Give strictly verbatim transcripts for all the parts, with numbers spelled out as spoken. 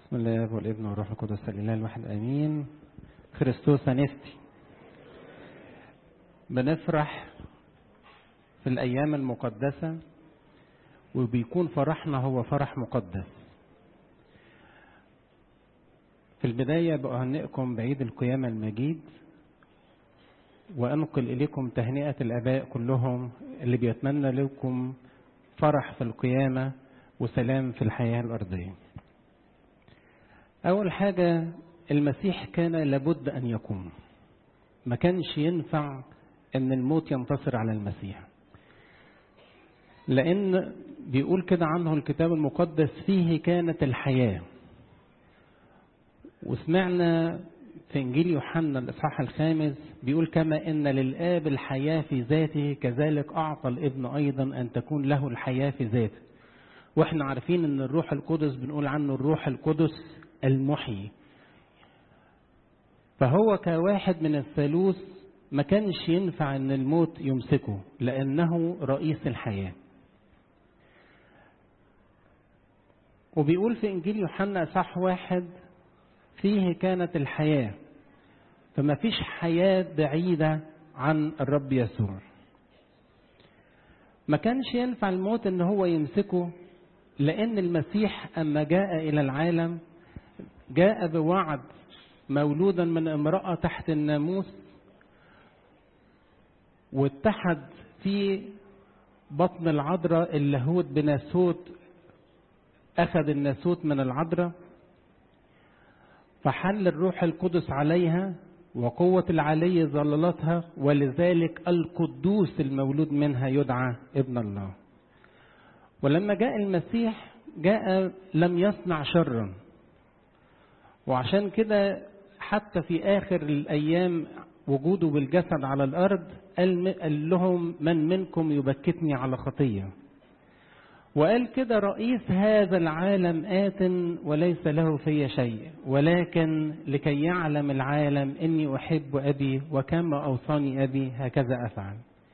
بسم الله والابن والروح القدس الاله الواحد امين. خريستوس انستي. بنفرح في الايام المقدسه وبيكون فرحنا هو فرح مقدس. في البدايه بأهنئكم بعيد القيامه المجيد، وانقل اليكم تهنئه الاباء كلهم اللي بيتمنى لكم فرح في القيامه وسلام في الحياه الارضيه. أول حاجة، المسيح كان لابد أن يقوم. ما كانش ينفع أن الموت ينتصر على المسيح، لأن بيقول كده عنه الكتاب المقدس فيه كانت الحياة. وسمعنا في إنجيل يوحنا الإصحاح الخامس بيقول كما إن للآب الحياة في ذاته كذلك أعطى الابن أيضا أن تكون له الحياة في ذاته. وإحنا عارفين أن الروح القدس بنقول عنه الروح القدس المحيي. فهو كواحد من الثالوث ما كانش ينفع ان الموت يمسكه، لانه رئيس الحياة. وبيقول في انجيل يوحنا اصحاح واحد فيه كانت الحياة، فما فيش حياة بعيدة عن الرب يسوع. ما كانش ينفع الموت ان هو يمسكه، لان المسيح اما جاء الى العالم جاء بوعد مولودا من امرأة تحت الناموس، واتحد في بطن العذراء اللاهوت بناسوت، أخذ الناسوت من العذراء فحل الروح القدس عليها وقوة العلي ظللتها، ولذلك القدوس المولود منها يدعى ابن الله. ولما جاء المسيح جاء لم يصنع شرا، وعشان كده حتى في آخر الأيام وجوده بالجسد على الأرض قال لهم من منكم يبكتني على خطية. وقال كده رئيس هذا العالم آت وليس له في شيء، ولكن لكي يعلم العالم إني أحب أبي وكما أوصاني أبي هكذا أفعل.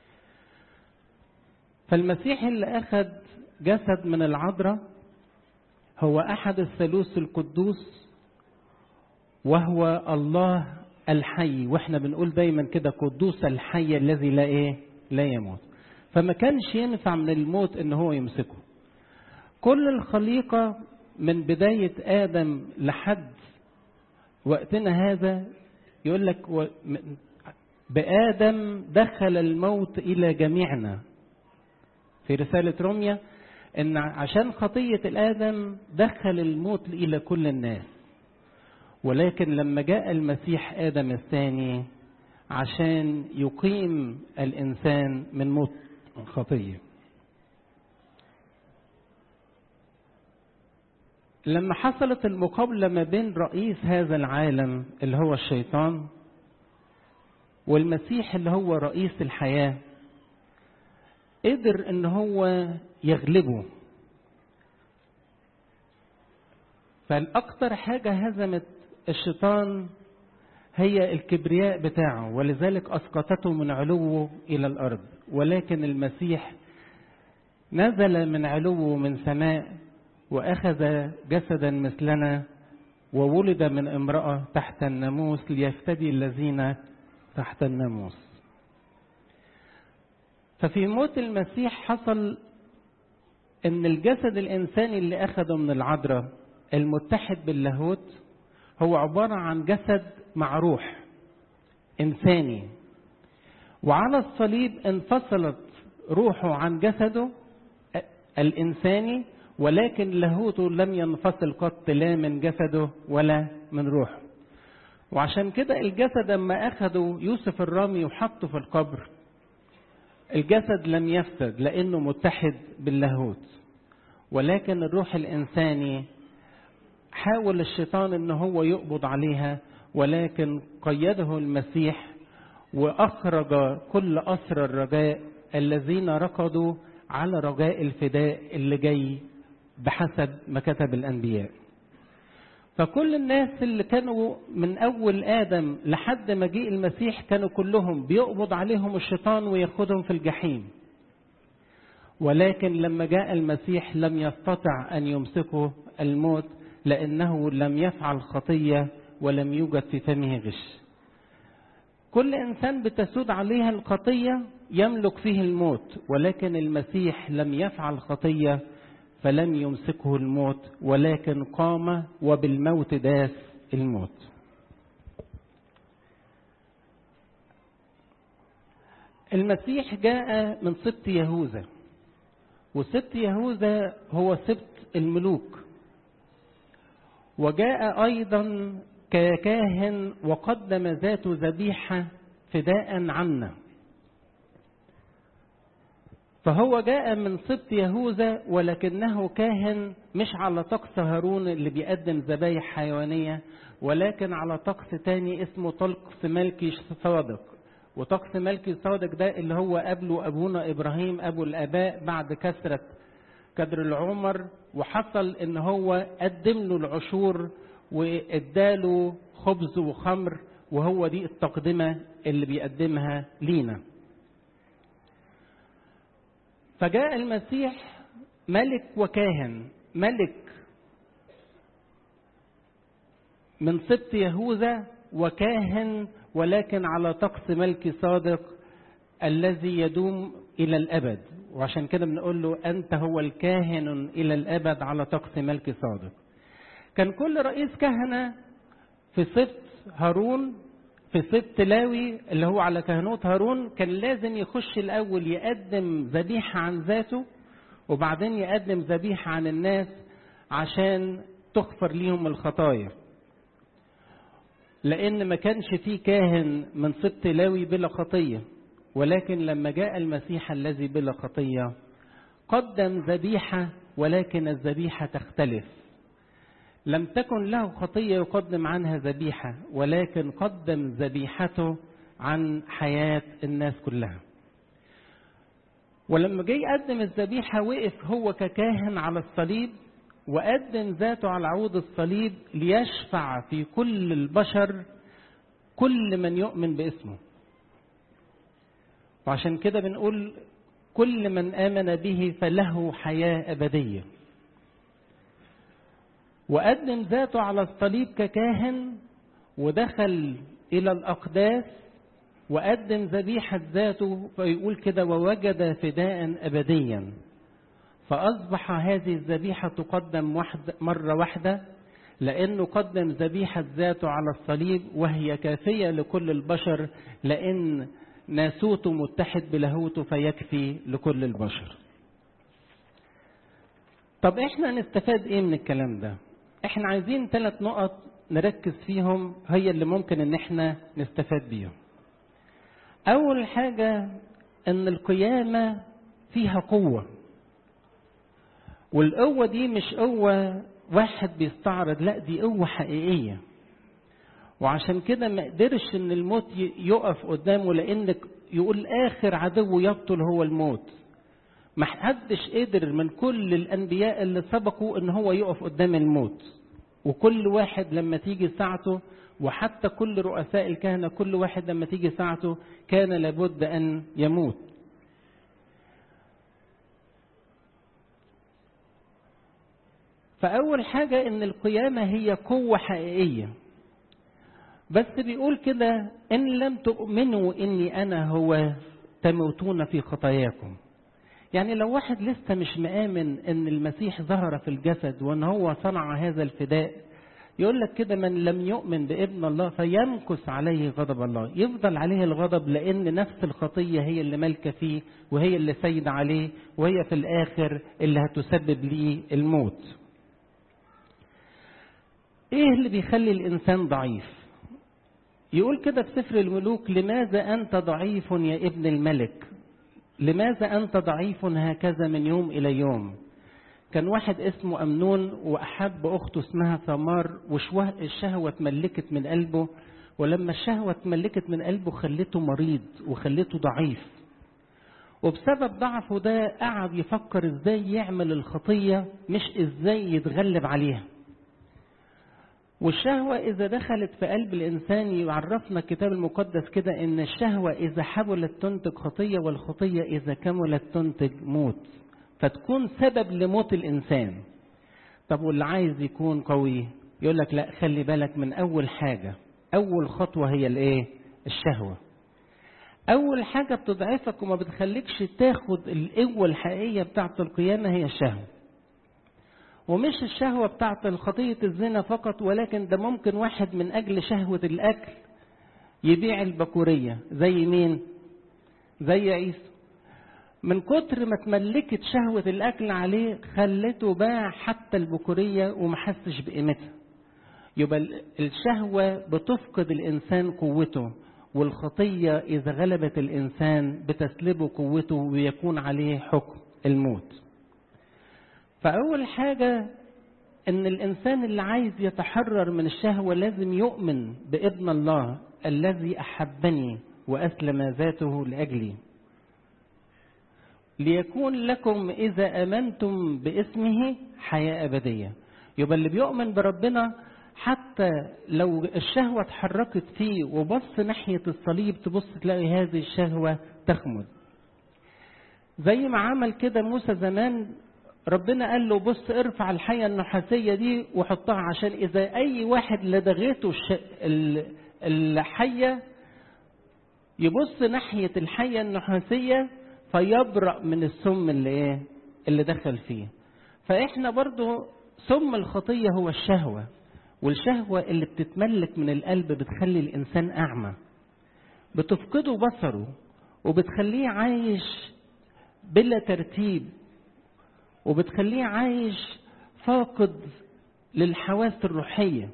فالمسيح اللي أخذ جسد من العذراء هو أحد الثالوث القدوس، وهو الله الحي. واحنا بنقول دايما كده قدوس الحي الذي لا ايه لا يموت. فما كانش ينفع من الموت ان هو يمسكه. كل الخليقة من بداية آدم لحد وقتنا هذا يقول لك بآدم دخل الموت إلى جميعنا. في رسالة روميا ان عشان خطية الآدم دخل الموت إلى كل الناس، ولكن لما جاء المسيح آدم الثاني عشان يقيم الإنسان من موت الخطية. لما حصلت المقابلة ما بين رئيس هذا العالم اللي هو الشيطان والمسيح اللي هو رئيس الحياة، قدر ان هو يغلبه. فالأكثر حاجة هزمت الشيطان هي الكبرياء بتاعه، ولذلك أسقطته من علوه إلى الأرض. ولكن المسيح نزل من علوه من سماء وأخذ جسدا مثلنا وولد من امرأة تحت الناموس ليفتدي الذين تحت الناموس. ففي موت المسيح حصل ان الجسد الإنساني اللي أخذه من العذراء المتحد باللاهوت هو عبارة عن جسد مع روح إنساني، وعلى الصليب انفصلت روحه عن جسده الإنساني، ولكن لاهوته لم ينفصل قط لا من جسده ولا من روحه. وعشان كده الجسد لما أخذوا يوسف الرامي وحطه في القبر الجسد لم يفسد لأنه متحد باللاهوت، ولكن الروح الإنساني حاول الشيطان ان هو يقبض عليها، ولكن قيده المسيح واخرج كل اسرى الرجاء الذين ركضوا على رجاء الفداء اللي جاي بحسب ما كتب الانبياء. فكل الناس اللي كانوا من اول ادم لحد ما جه المسيح كانوا كلهم بيقبض عليهم الشيطان وياخدهم في الجحيم، ولكن لما جاء المسيح لم يستطع ان يمسكه الموت، لأنه لم يفعل خطية ولم يوجد في فمه غش. كل إنسان بتسود عليها الخطية يملك فيه الموت، ولكن المسيح لم يفعل خطية فلم يمسكه الموت، ولكن قام وبالموت داس الموت. المسيح جاء من سبط يهوذا، وسبط يهوذا هو سبط الملوك، وجاء أيضا ككاهن وقدم ذاته ذبيحة فداء عنا. فهو جاء من سبط يهوذا ولكنه كاهن مش على طقس هارون اللي بيقدم ذبايح حيوانية، ولكن على طقس تاني اسمه طقس ملكي صادق. وطقس ملكي صادق ده اللي هو قبله أبونا إبراهيم أبو الآباء بعد كثرة كدر العمر، وحصل إن هو قدم له العشور واداله خبز وخمر، وهو دي التقدمة اللي بيقدمها لينا. فجاء المسيح ملك وكاهن، ملك من سبط يهوذا وكاهن ولكن على طقس ملكي صادق الذي يدوم إلى الأبد، وعشان كده بنقول له أنت هو الكاهن إلى الأبد على طقس ملكي صادق. كان كل رئيس كهنة في سبط هارون، في سبط لاوي اللي هو على كهنوت هارون، كان لازم يخش الأول يقدم ذبيحة عن ذاته، وبعدين يقدم ذبيحة عن الناس عشان تغفر ليهم الخطايا، لأن ما كانش فيه كاهن من سبط لاوي بلا خطية. ولكن لما جاء المسيح الذي بلا خطية قدم ذبيحة، ولكن الذبيحة تختلف. لم تكن له خطية يقدم عنها ذبيحة، ولكن قدم ذبيحته عن حياة الناس كلها. ولما جاي يقدم الذبيحة وقف هو ككاهن على الصليب، وقدم ذاته على عود الصليب ليشفع في كل البشر كل من يؤمن باسمه. وعشان كده بنقول كل من آمن به فله حياة أبدية. وقدم ذاته على الصليب ككاهن، ودخل إلى الأقداس وقدم ذبيحة ذاته، فيقول كده ووجد فداء أبديا. فأصبح هذه الذبيحة تقدم واحد مرة واحدة، لأنه قدم ذبيحة ذاته على الصليب وهي كافية لكل البشر، لأن ناسوته متحد بلاهوته فيكفي لكل البشر. طب احنا نستفاد ايه من الكلام ده؟ احنا عايزين ثلاث نقط نركز فيهم، هي اللي ممكن ان احنا نستفاد بيهم. اول حاجة ان القيامة فيها قوة، والقوة دي مش قوة واحد بيستعرض، لا دي قوة حقيقية. وعشان كده ما قدرش ان الموت يقف قدامه، لانك يقول اخر عدو يبطل هو الموت. ما حدش قدر من كل الانبياء اللي سبقوا ان هو يقف قدام الموت، وكل واحد لما تيجي ساعته، وحتى كل رؤساء الكهنة كل واحد لما تيجي ساعته كان لابد ان يموت. فاول حاجة ان القيامة هي قوة حقيقية. بس بيقول كده إن لم تؤمنوا إني أنا هو تموتون في خطاياكم. يعني لو واحد لسه مش مآمن إن المسيح ظهر في الجسد وإن هو صنع هذا الفداء، يقول لك كده من لم يؤمن بابن الله فيمكث عليه غضب الله، يفضل عليه الغضب، لأن نفس الخطية هي اللي مالكة فيه وهي اللي سيد عليه، وهي في الآخر اللي هتسبب ليه الموت. إيه اللي بيخلي الإنسان ضعيف؟ يقول كده في سفر الملوك لماذا أنت ضعيف يا ابن الملك؟ لماذا أنت ضعيف هكذا من يوم إلى يوم؟ كان واحد اسمه أمنون وأحب أخته اسمها ثمار، والشهوة اتملكت من قلبه، ولما الشهوة اتملكت من قلبه خلته مريض وخلته ضعيف. وبسبب ضعفه ده قعد يفكر ازاي يعمل الخطية مش ازاي يتغلب عليها. والشهوة إذا دخلت في قلب الإنسان يعرفنا الكتاب المقدس كده إن الشهوة إذا حبلت تنتج خطية، والخطية إذا كملت تنتج موت، فتكون سبب لموت الإنسان. طب واللي عايز يكون قوي يقول لك لا، خلي بالك من أول حاجة. أول خطوة هي الإيه؟ الشهوة. أول حاجة بتضعفك وما بتخليكش تاخد القوة الحقيقية بتاعة القيامة هي الشهوة. ومش الشهوة بتاعة الخطية الزنا فقط، ولكن ده ممكن واحد من أجل شهوة الأكل يبيع البكورية. زي مين؟ زي عيسى. من كتر ما تملكت شهوة الأكل عليه خلته باع حتى البكورية ومحسش بقيمتها. يبقى الشهوة بتفقد الإنسان قوته، والخطية إذا غلبت الإنسان بتسلبه قوته ويكون عليه حكم الموت. فأول حاجة إن الإنسان اللي عايز يتحرر من الشهوة لازم يؤمن بابن الله الذي أحبني وأسلم ذاته لأجلي ليكون لكم إذا آمنتم باسمه حياة أبدية. يبقى اللي بيؤمن بربنا حتى لو الشهوة اتحركت فيه وبص ناحية الصليب تبص تلاقي هذه الشهوة تخمد. زي ما عمل كده موسى زمان، ربنا قال له بص ارفع الحية النحاسية دي وحطها، عشان إذا أي واحد لدغته الحية يبص ناحية الحية النحاسية فيبرأ من السم اللي ايه اللي دخل فيه. فإحنا برضو سم الخطية هو الشهوة، والشهوة اللي بتتملك من القلب بتخلي الإنسان أعمى، بتفقده بصره وبتخليه عايش بلا ترتيب، وبتخليه عايش فاقد للحواس الروحية.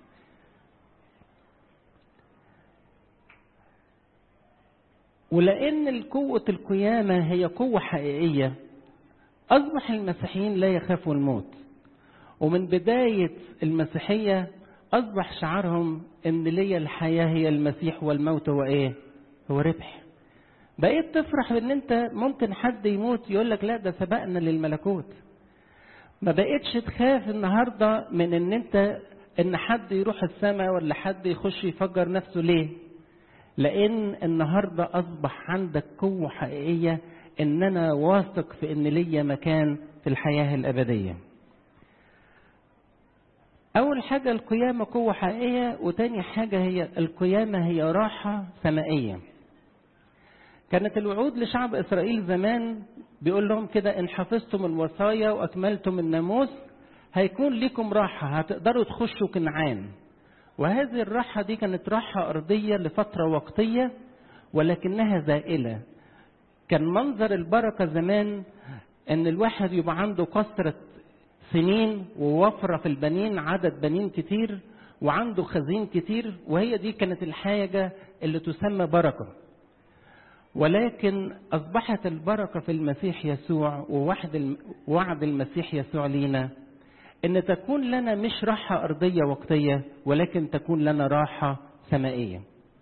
ولأن القوة القيامة هي قوة حقيقية أصبح المسيحيين لا يخافوا الموت. ومن بداية المسيحية أصبح شعارهم إن لي الحياة هي المسيح والموت هو إيه؟ هو ربح. بقيت تفرح بإن أنت ممكن حد يموت يقول لك لا ده سبقنا للملكوت. ما بقيتش تخاف النهاردة من إن أنت إن حد يروح السماء ولا حد يخش يفجر نفسه. ليه؟ لأن النهاردة أصبح عندك قوة حقيقية إن أنا واثق في إن ليا مكان في الحياة الأبدية. أول حاجة القيامة قوة حقيقية، وتاني حاجة هي القيامة هي راحة سمائية. كانت الوعود لشعب إسرائيل زمان بيقول لهم كده إن حفظتم الوصايا وأكملتم الناموس هيكون لكم راحة، هتقدروا تخشوا كنعان. وهذه الراحة دي كانت راحة أرضية لفترة وقتية ولكنها زائلة. كان منظر البركة زمان إن الواحد يبقى عنده كثرة سنين ووفرة في البنين، عدد بنين كتير وعنده خزين كتير، وهي دي كانت الحاجة اللي تسمى بركة. ولكن أصبحت البركة في المسيح يسوع، ووعد المسيح يسوع لينا إن تكون لنا مش راحة أرضية وقتية ولكن تكون لنا راحة سمائية.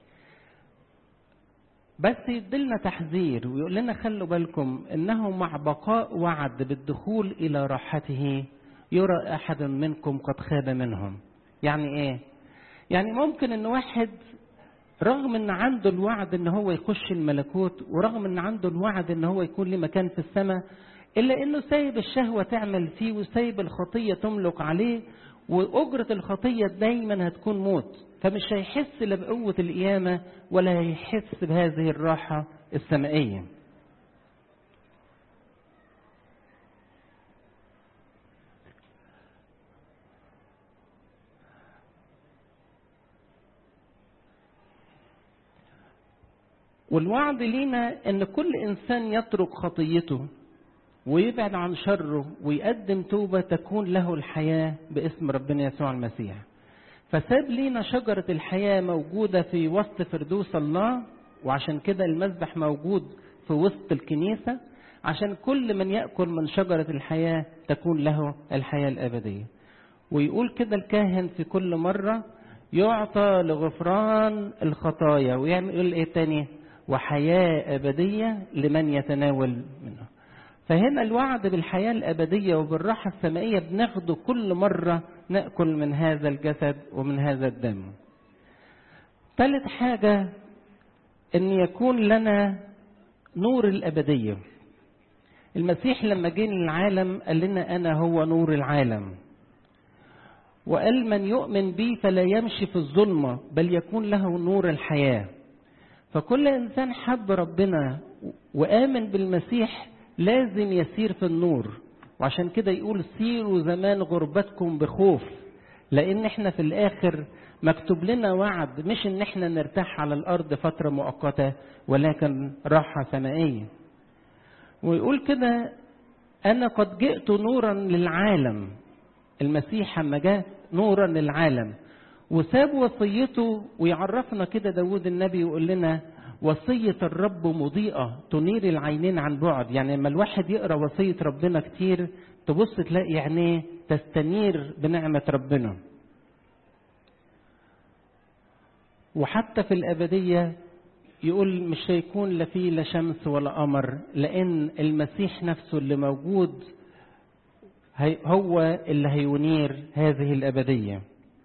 بس يدلنا تحذير ويقول لنا خلوا بالكم إنه مع بقاء وعد بالدخول إلى راحته يرى أحد منكم قد خاب منهم. يعني إيه؟ يعني ممكن إن واحد رغم إن عنده الوعد إن هو يخش الملكوت، ورغم إن عنده الوعد إن هو يكون له مكان في السماء، إلا إنه سايب الشهوة تعمل فيه وسايب الخطية تملك عليه، وأجرة الخطية دايما هتكون موت. فمش هيحس لا بقوة القيامة ولا هيحس بهذه الراحة السمائية. والوعد لينا ان كل انسان يترك خطيته ويبعد عن شره ويقدم توبة تكون له الحياة باسم ربنا يسوع المسيح. فساب لينا شجرة الحياة موجودة في وسط فردوس الله، وعشان كده المذبح موجود في وسط الكنيسة عشان كل من يأكل من شجرة الحياة تكون له الحياة الأبدية. ويقول كده الكاهن في كل مرة يعطى لغفران الخطايا، ويعمل ايه تاني؟ وحياة أبدية لمن يتناول منها. فهنا الوعد بالحياة الأبدية وبالراحة السمائية بناخده كل مرة نأكل من هذا الجسد ومن هذا الدم. ثالث حاجة أن يكون لنا نور الأبدية. المسيح لما جه للعالم قال لنا أنا هو نور العالم. وقال من يؤمن بي فلا يمشي في الظلمة بل يكون له نور الحياة. فكل إنسان حب ربنا وآمن بالمسيح لازم يسير في النور. وعشان كده يقول سيروا زمان غربتكم بخوف، لأن احنا في الآخر مكتوب لنا وعد، مش ان احنا نرتاح على الأرض فترة مؤقتة ولكن راحة سمائية. ويقول كده أنا قد جئت نورا للعالم. المسيح لما جاء نورا للعالم وساب وصيته، ويعرفنا كده داود النبي يقول لنا وصية الرب مضيئة تنير العينين عن بعد. يعني لما الواحد يقرأ وصية ربنا كتير تبص تلاقي عينيه تستنير بنعمة ربنا. وحتى في الأبدية يقول مش هيكون لا فيه لا شمس ولا قمر، لأن المسيح نفسه اللي موجود هو اللي هينير هذه الأبدية.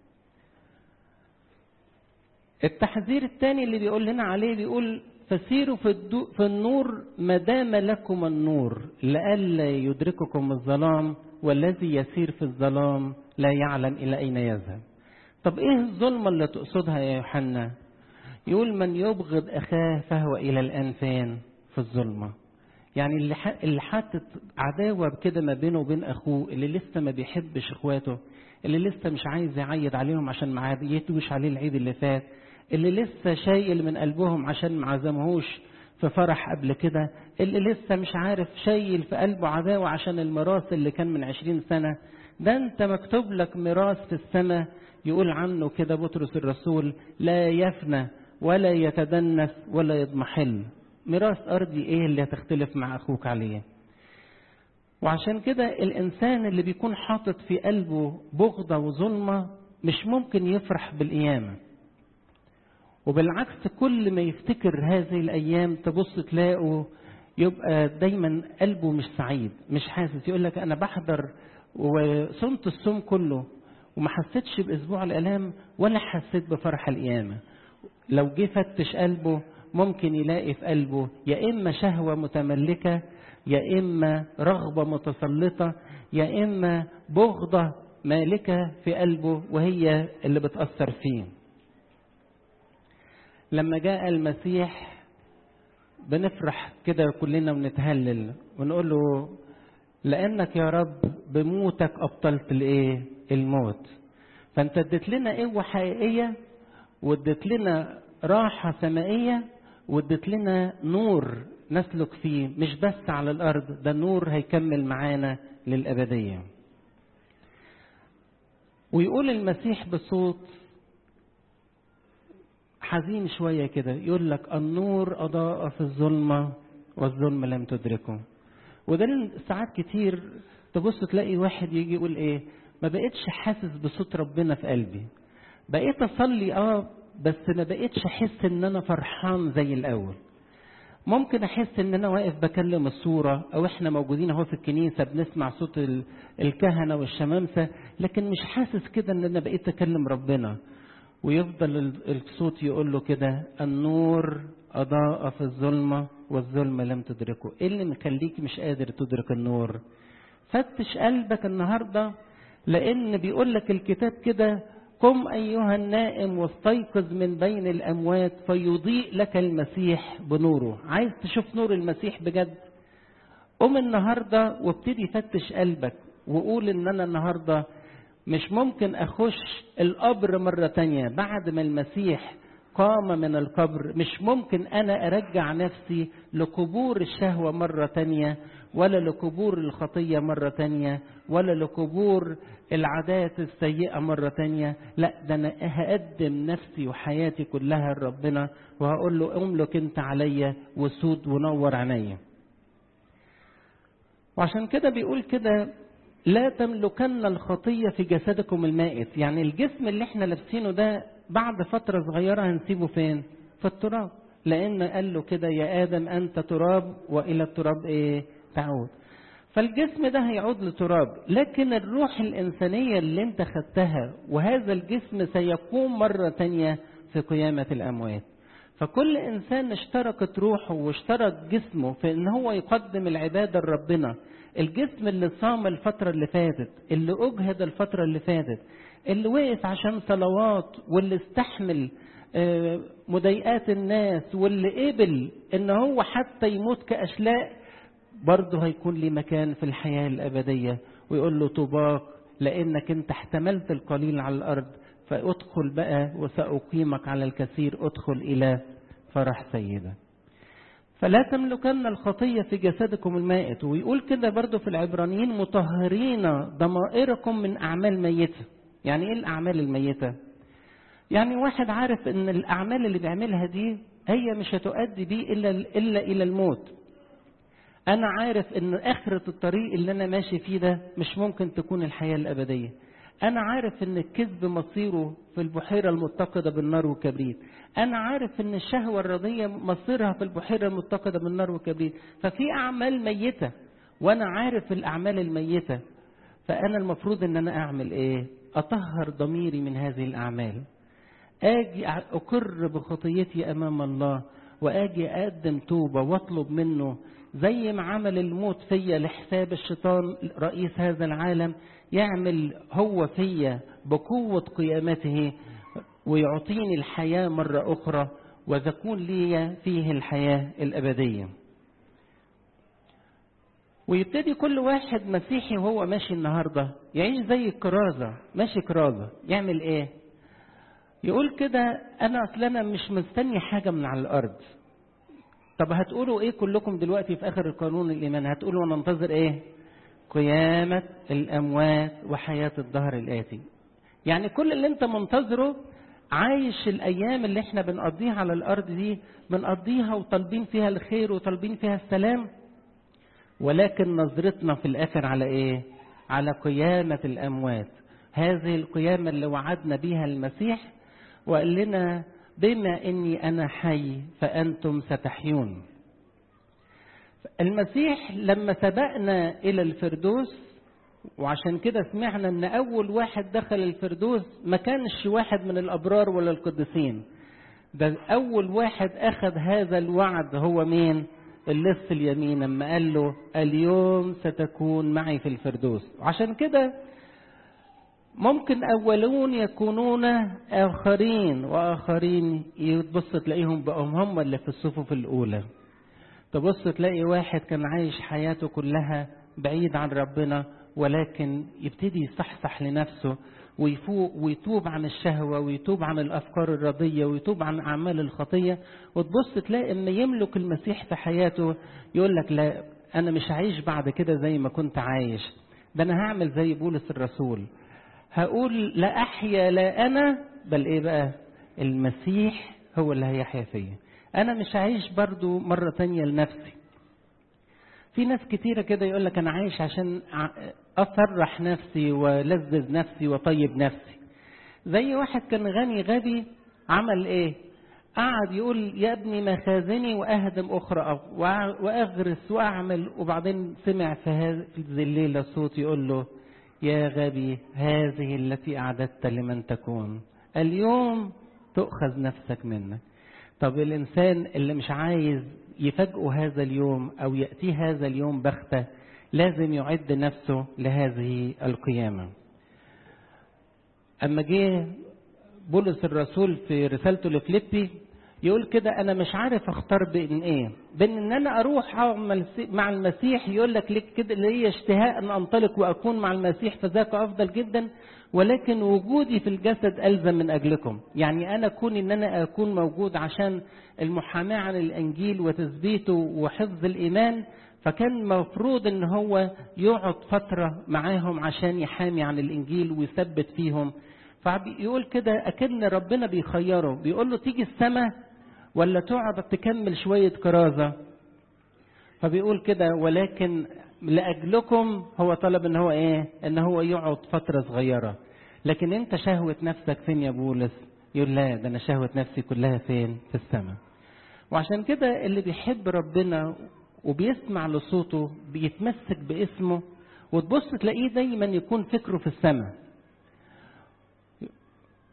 التحذير الثاني اللي بيقول لنا عليه بيقول فسيروا في, في النور ما دام لكم النور لئلا يدرككم الظلام والذي يسير في الظلام لا يعلم إلى أين يذهب. طب إيه الظلمة اللي تقصدها يا يوحنا؟ يقول من يبغض أخاه فهو إلى الآن فين؟ في الظلمة. يعني اللي اللي حاطط عداوة كده ما بينه وبين أخوه، اللي لسه ما بيحبش إخواته، اللي لسه مش عايز يعيد عليهم عشان ما عيدوش عليه العيد اللي فات، اللي لسه شايل من قلبهم عشان ما عزمهوش في فرح قبل كده، اللي لسه مش عارف شايل في قلبه عداوة عشان الميراث اللي كان من عشرين سنة. ده انت مكتوب لك ميراث في السماء يقول عنه كده بطرس الرسول لا يفنى ولا يتدنس ولا يضمحل. ميراث أرضي إيه اللي هتختلف مع أخوك عليه؟ وعشان كده الإنسان اللي بيكون حاطط في قلبه بغضة وظلمة مش ممكن يفرح بالقيامة. وبالعكس كل ما يفتكر هذه الأيام تبص تلاقوا يبقى دايما قلبه مش سعيد، مش حاسس. يقول لك أنا بحضر وصمت الصوم كله وما حسيتش بأسبوع الآلام ولا حسيت بفرح القيامة. لو جه فتش قلبه ممكن يلاقي في قلبه يا إما شهوة متملكة، يا إما رغبة متسلطة، يا إما بغضة مالكة في قلبه وهي اللي بتأثر فيه. لما جاء المسيح بنفرح كده كلنا ونتهلل ونقول له لأنك يا رب بموتك أبطلت الإيه؟ الموت. فأنت اديت لنا قوة حقيقية واديت لنا راحة سمائية واديت لنا نور نسلك فيه، مش بس على الأرض، ده نور هيكمل معانا للأبدية. ويقول المسيح بصوت حزين شوية كده يقول لك النور أضاء في الظلمة والظلمة لم تدركه. وده ساعات كتير تبص تلاقي واحد يجي يقول ايه ما بقيتش حاسس بصوت ربنا في قلبي، بقيت أصلي اه بس ما بقيتش أحس إن أنا فرحان زي الأول. ممكن أحس إن أنا واقف بكلم الصورة أو إحنا موجودين أهو في الكنيسة بنسمع صوت الكهنة والشمامسة، لكن مش حاسس كده إن أنا بقيت أكلم ربنا. ويفضل الصوت يقول له كده النور أضاء في الظلمة والظلمة لم تدركه. إيه اللي مخليك مش قادر تدرك النور؟ فتش قلبك النهاردة، لأن بيقول لك الكتاب كده قم أيها النائم واستيقظ من بين الأموات فيضيء لك المسيح بنوره. عايز تشوف نور المسيح بجد؟ قم النهاردة وابتدي فتش قلبك وقول إن أنا النهاردة مش ممكن أخش القبر مرة تانية بعد ما المسيح قام من القبر. مش ممكن أنا أرجع نفسي لقبور الشهوة مرة تانية، ولا لقبور الخطية مرة تانية، ولا لقبور العادات السيئة مرة تانية. لا، ده أنا هقدم نفسي وحياتي كلها لربنا وهقول له املك انت عليا وسود ونور عينيا. وعشان كده بيقول كده لا تملكن الخطية في جسدكم المائت. يعني الجسم اللي احنا لابسينه ده بعد فترة صغيرة هنسيبه فين؟ في التراب، لأن قال له كده يا آدم أنت تراب وإلى التراب إيه؟ تعود. فالجسم ده هيعود لتراب، لكن الروح الإنسانية اللي انت خدتها وهذا الجسم سيقوم مرة تانية في قيامة الأموات. فكل إنسان اشتركت روحه واشترك جسمه في إن هو يقدم العبادة لربنا. الجسم اللي صام الفترة اللي فاتت، اللي أجهد الفترة اللي فاتت، اللي وقف عشان صلوات، واللي استحمل مضايقات الناس، واللي قبل إن هو حتى يموت كأشلاء، برضه هيكون لي مكان في الحياة الأبدية. ويقول له طوباك لأنك انت احتملت القليل على الأرض، فادخل بقى وسأقيمك على الكثير، ادخل إلى فرح سيدك. فلا تملكن الخطية في جسدكم المائت. ويقول كده برضو في العبرانيين مطهرين ضمائركم من أعمال ميتة. يعني إيه الأعمال الميتة؟ يعني واحد عارف إن الأعمال اللي بيعملها دي هي مش هتؤدي بيه إلا, إلا إلى الموت. أنا عارف إن آخرة الطريق اللي أنا ماشي فيه ده مش ممكن تكون الحياة الأبدية. أنا عارف إن الكذب مصيره في البحيرة المتقدة بالنار والكبريت. أنا عارف إن الشهوة الرضية مصيرها في البحيرة المتقدة بالنار والكبريت. ففي أعمال ميتة، وأنا عارف الأعمال الميتة. فأنا المفروض إن أنا أعمل إيه؟ أطهر ضميري من هذه الأعمال. آجي أقر بخطيتي أمام الله، وآجي أقدم توبة واطلب منه زي ما عمل الموت فيا لحساب الشيطان رئيس هذا العالم، يعمل هو فيا بقوة قيامته ويعطيني الحياة مرة أخرى، وتكون لي فيه الحياة الأبدية. ويبتدي كل واحد مسيحي وهو ماشي النهاردة يعيش زي الكرازة، ماشي كرازة. يعمل إيه؟ يقول كده أنا أصلا مش مستني حاجة من على الأرض. طب هتقولوا إيه كلكم دلوقتي في آخر القانون الإيمان؟ هتقولوا ننتظر إيه؟ قيامة الأموات وحياة الدهر الآتي. يعني كل اللي أنت منتظره عايش الأيام اللي احنا بنقضيها على الأرض دي، بنقضيها وطالبين فيها الخير وطالبين فيها السلام، ولكن نظرتنا في الآخر على إيه؟ على قيامة الأموات. هذه القيامة اللي وعدنا بها المسيح وقال لنا بما إني أنا حي فأنتم ستحيون. المسيح لما سبقنا إلى الفردوس، وعشان كده سمعنا أن أول واحد دخل الفردوس ما كانش واحد من الأبرار ولا القديسين، ده أول واحد أخذ هذا الوعد هو مين؟ اللص اليمين، لما قال له اليوم ستكون معي في الفردوس. وعشان كده ممكن أولون يكونون آخرين، وآخرين يتبص تلاقيهم بقوا هم اللي في الصفوف الأولى. تبص تلاقي واحد كان عايش حياته كلها بعيد عن ربنا، ولكن يبتدي يصحصح لنفسه ويفوق ويتوب عن الشهوة ويتوب عن الأفكار الرضية ويتوب عن أعمال الخطية. وتبص تلاقي إن يملك المسيح في حياته يقول لك لا، أنا مش عايش بعد كده زي ما كنت عايش، ده أنا هعمل زي بولس الرسول، هقول لا أحيا لا أنا بل إيه بقى؟ المسيح هو اللي هيحيا فيا. أنا مش عايش برضو مرة تانية لنفسي. في ناس كتيرة كده يقول لك أنا عايش عشان أفرح نفسي ولذذ نفسي وطيب نفسي. زي واحد كان غني غبي عمل إيه؟ قعد يقول يا ابني مخازني وأهدم أخرى وأغرس وأعمل، وبعدين سمع في هذه الليلة صوت يقول له يا غبي هذه التي أعددت لمن تكون، اليوم تؤخذ نفسك منك. طب الإنسان اللي مش عايز يفاجئه هذا اليوم أو يأتيه هذا اليوم بغتة لازم يعد نفسه لهذه القيامة. أما جه بولس الرسول في رسالته لفليبي يقول كده أنا مش عارف أختار بين إيه، بين إن أنا أروح مع المسيح، يقول لك لك كده اللي هي اشتهاء أن أنطلق وأكون مع المسيح فذاك أفضل جدا، ولكن وجودي في الجسد ألزم من أجلكم. يعني أنا كون إن أنا أكون موجود عشان المحاماة عن الإنجيل وتثبيته وحفظ الإيمان، فكان مفروض إن هو يقعد فترة معاهم عشان يحامي عن الإنجيل ويثبت فيهم. فيقول كده أكن ربنا بيخيره، بيقول له تيجي السماء ولا تقعد تكمل شوية كرازة. فبيقول كده ولكن لأجلكم هو طلب إن هو إيه؟ إن هو يقعد فترة صغيرة. لكن أنت شهوة نفسك فين يا بولس؟ يقول لا، ده أنا شهوة نفسي كلها فين؟ في السماء. وعشان كده اللي بيحب ربنا وبيسمع لصوته بيتمسك باسمه، وتبص تلاقيه دايما يكون فكره في السماء.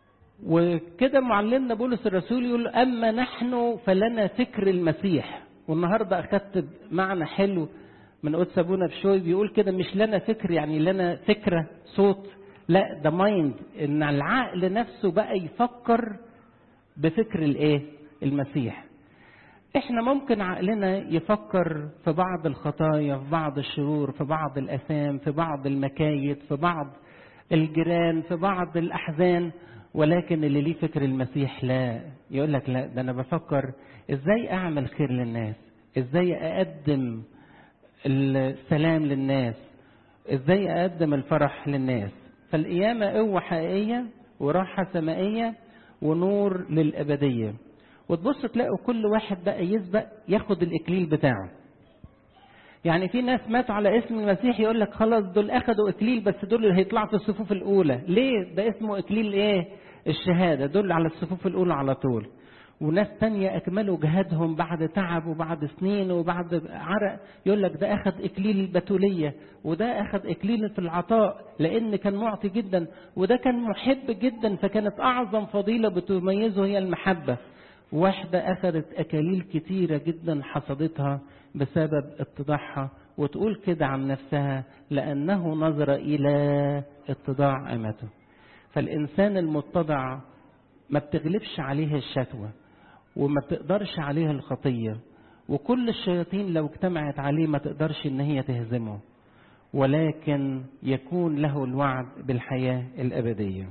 وكده معلمنا بولس الرسول يقول أما نحن فلنا فكر المسيح. والنهاردة أخذت معنى حلو من قدس أبونا بشوي بيقول كده مش لنا فكر يعني لنا فكرة صوت، لا ده مايند، إن العقل نفسه بقى يفكر بفكر الإيه؟ المسيح. إحنا ممكن عقلنا يفكر في بعض الخطايا، في بعض الشرور، في بعض الآثام، في بعض المكايد، في بعض الجيران، في بعض الأحزان، ولكن اللي ليه فكر المسيح لا، يقول لك لا ده أنا بفكر إزاي أعمل خير للناس، إزاي أقدم السلام للناس، إزاي أقدم الفرح للناس. فالقيامة قوة حقيقية وراحة سمائية ونور للأبدية. وتبص تلاقوا كل واحد بقى يسبق ياخد الإكليل بتاعه. يعني في ناس ماتوا على اسم المسيح يقول لك خلاص دول أخدوا إكليل، بس دول اللي هيطلعوا في الصفوف الأولى. ليه؟ ده اسمه إكليل إيه؟ الشهادة، دول على الصفوف الأولى على طول. وناس تانية أكملوا جهادهم بعد تعب وبعد سنين وبعد عرق، يقول لك ده أخذ إكليل البتولية، وده أخذ إكليل في العطاء لأن كان معطي جدا، وده كان محب جدا، فكانت أعظم فضيلة بتميزه هي المحبة. واحدة أخذت أكاليل كتيرة جدا حصدتها بسبب اتضاعها، وتقول كده عن نفسها لأنه نظر إلى اتضاع أمته. فالإنسان المتضع ما بتغلبش عليه الشكوى وما بتقدرش عليه الخطية، وكل الشياطين لو اجتمعت عليه ما تقدرش ان هي تهزمه، ولكن يكون له الوعد بالحياة الأبدية.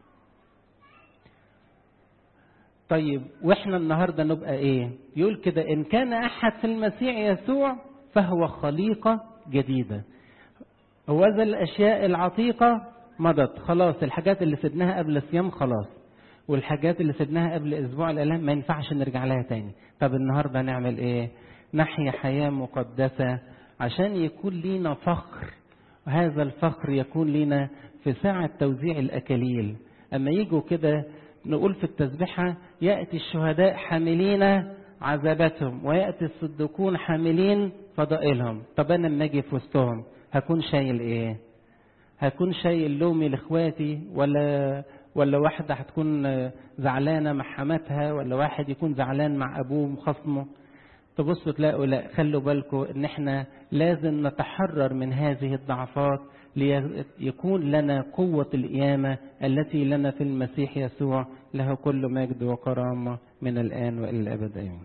طيب واحنا النهاردة نبقى ايه؟ يقول كده ان كان احد في المسيح يسوع فهو خليقة جديدة، وذا الاشياء العتيقة مضت. خلاص الحاجات اللي سبناها قبل الصيام خلاص، والحاجات اللي سبناها قبل اسبوع الالام ما ينفعش نرجع لها تاني. طب النهاردة نعمل ايه؟ نحيا حياة مقدسة عشان يكون لينا فخر، وهذا الفخر يكون لينا في ساعة توزيع الأكاليل. أما يجوا كده نقول في التسبيحة يأتي الشهداء حاملين عذابتهم ويأتي الصديقون حاملين فضائلهم. طب أنا لما أجي في وسطهم هكون شايل إيه؟ هكون شايل لومي لإخواتي، ولا ولا واحدة هتكون زعلانة مع حماتها، ولا واحد يكون زعلان مع أبوه مخصمه؟ تبصوا تلاقوا لا، خلوا بالكم ان احنا لازم نتحرر من هذه الضعفات ليكون لنا قوة القيامة التي لنا في المسيح يسوع، له كل مجد وكرامة من الآن وإلى الأبد آمين.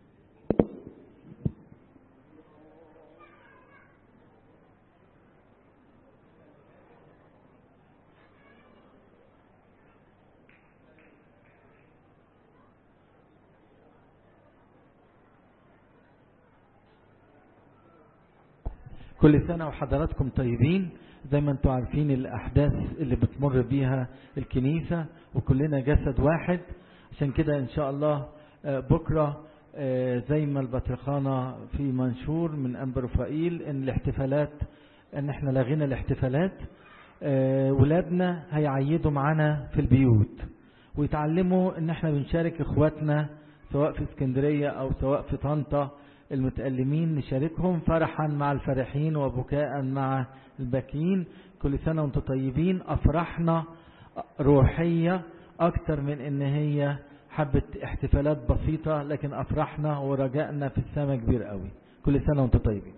كل سنة وحضراتكم طيبين. زي ما انتم عارفين الأحداث اللي بتمر بيها الكنيسة، وكلنا جسد واحد. عشان كده إن شاء الله بكرة زي ما البطرخانة في منشور من أنبا رفائيل إن الاحتفالات، إن احنا لغينا الاحتفالات، ولادنا هيعيدوا معنا في البيوت ويتعلموا إن احنا بنشارك إخواتنا سواء في اسكندرية أو سواء في طنطا المتألمين، نشاركهم فرحا مع الفرحين وبكاء مع الباكين. كل سنة وانتم طيبين. أفرحنا روحية أكتر من إن هي حبة احتفالات بسيطة، لكن أفرحنا ورجائنا في السماء كبير قوي. كل سنة وانتم طيبين.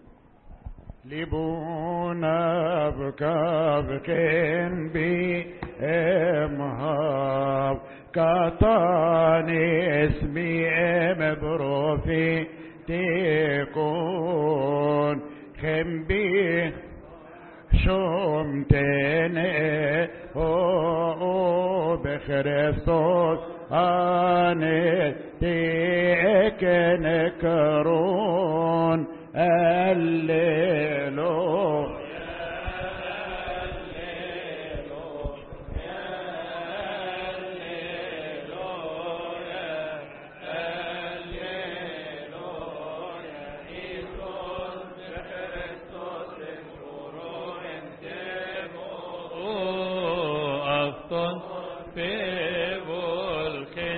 لبونا بكابكين بي امهاب كاتاني اسمي مبروفي تكون خمبي شمتني او بخريستوس اني تكن كرون الليلو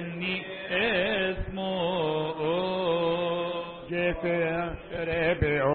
اسمه جفر ربيع